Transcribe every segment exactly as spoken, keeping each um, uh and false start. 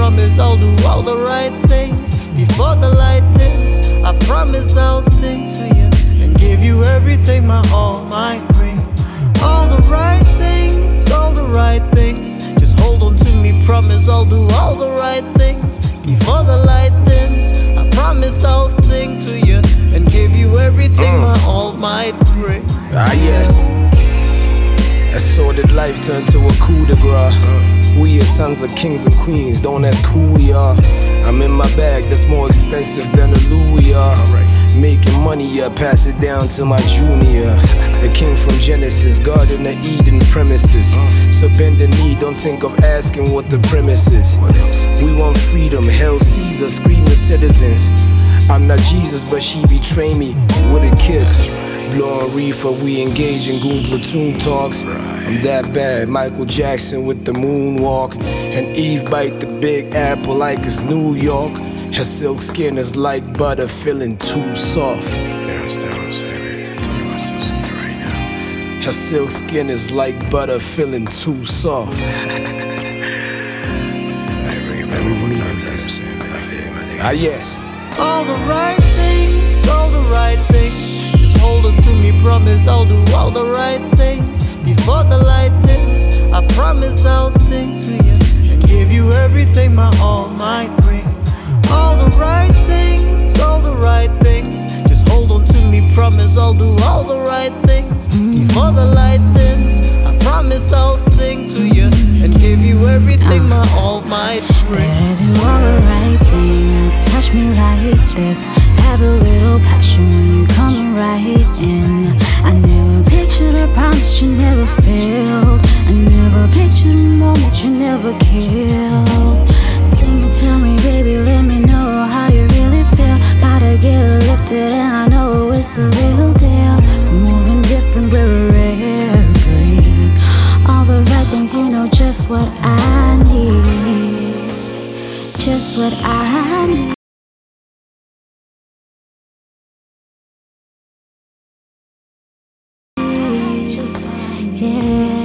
promise I'll do all the right things before the light dims. I promise I'll sing to you and give you everything my all might bring. All the right things, all the right things. Just hold on to me, promise I'll do all the right things before the light dims. I promise I'll sing to you and give you everything uh. my all might bring. Ah yes, a sordid life turned to a coup de grace. We are sons of kings and queens, don't ask who we are. I'm in my bag that's more expensive than a Louis are. Making money, yeah, pass it down to my junior. The king from Genesis, Garden of Eden premises. So bend the knee, don't think of asking what the premise is. We want freedom, hell Caesar, screaming citizens. I'm not Jesus, but she betrayed me with a kiss. Blowing reefer, we engage in goon platoon talks. I'm that bad, Michael Jackson with the moonwalk. And Eve bite the big apple like it's New York. Her silk skin is like butter, feeling too soft. Her silk skin is like butter, feeling too soft. Ah yes. All the right things, all the right things. Just hold on to me, promise I'll do all the right things before the light dims. I promise I'll sing to you and give you everything my all might bring. All the right things, all the right things. Just hold on to me, promise I'll do all the right things before the light dims. I promise I'll sing to you and give you everything my all might bring. Better do all the right things, touch me like this. Have a little passion when you come right in. I never pictured a promise you never filled. I never pictured a moment you never killed. Sing it to me, baby, let me know how you really feel. About to get lifted and I know it's the real deal. Moving different, we're rare breed. All the right things, you know just what I need. Just what I need. Just what I need. Yeah.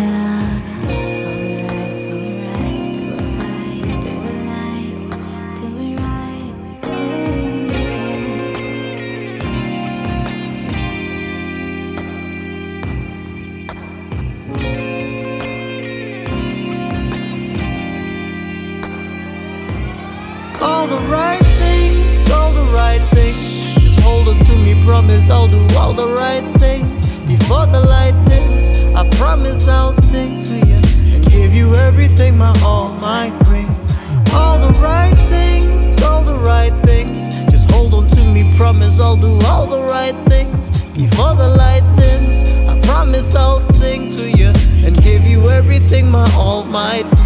All the right things, all the right things. Just hold on to me, promise I'll do all the right things before the light dims. I promise I'll sing to you and give you everything my all might bring. All the right things, all the right things. Just hold on to me, promise I'll do all the right things before the light dims. I promise I'll sing to you and give you everything my all might bring.